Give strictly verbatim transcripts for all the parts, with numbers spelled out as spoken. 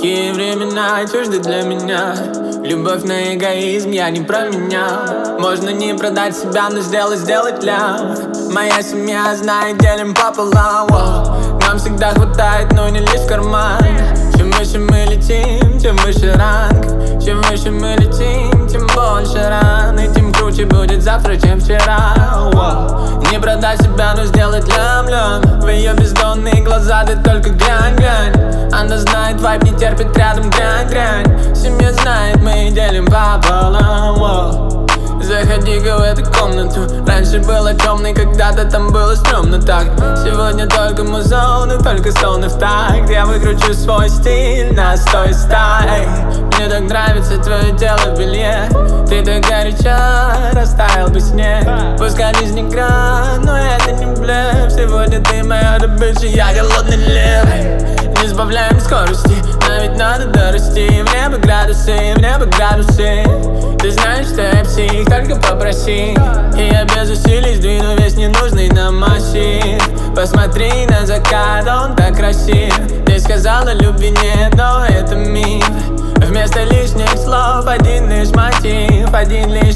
Такие времена чужды для меня. Любовь на эгоизм я не променял. Можно не продать себя, но сделать, сделать лям. Моя семья знает, делим пополам. Воу. Нам всегда хватает, но не лишь карман. Чем выше мы летим, тем выше ранг. Чем выше мы летим, тем больше ран. И тем круче будет завтра, чем вчера. Воу. Не продать себя, но сделать лям-лям. В ее бездонные глаза ты только глянь-глянь. Она знает, вайб не терпит рядом грань-грань. Семья знает, мы делим пополам. Воу. Заходи-ка в эту комнату. Раньше была темной, когда-то там было стрёмно так. Сегодня только музон и только стоны в такт. Я выкручу свой стиль на сто стай. Мне так нравится твое тело в белье. Ты так горяча, растаял бы снег. Пускай жизнь игра, но это не блеф. Сегодня ты моя добыча, я голодный лев. Не сбавляем скорости, но ведь надо дорасти. В небо градусы, в небо градусы. Ты знаешь, что я псих, только попроси. И я без усилий сдвину весь ненужный нам массив. Посмотри на закат, он так красив. Ты сказала, любви нет, но это миф. Вместо лишних слов один лишь мотив, один лишь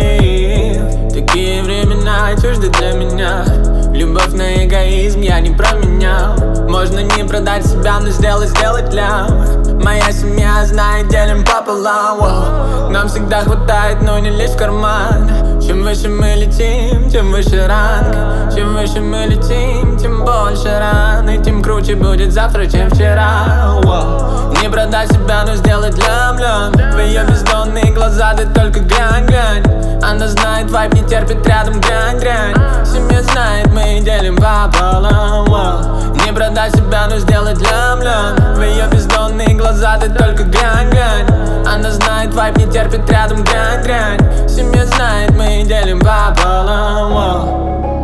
мотив. Такие времена чужды для меня. Любовь на эгоизм я не променял. Можно не продать себя, но сделать, сделать лям. Моя семья знает, делим пополам. Воу. Нам всегда хватает, но не лишь карман. Чем выше мы летим, тем выше ранг. Чем выше мы летим, тем больше ран. И тем круче будет завтра, чем вчера. Воу. Не продать себя, но сделать лям-лям. В ее бездонные глаза ты только глянь-глянь. Она знает, вайб не терпит рядом грань-грань. Семья знает, мы делим пополам. Воу. Не продать себя, но сделать лям-лям. В ее бездонные глаза ты только глянь-глянь. Она знает, вайб не терпит рядом грань-грань. Семья знает, мы делим пополам. Воу.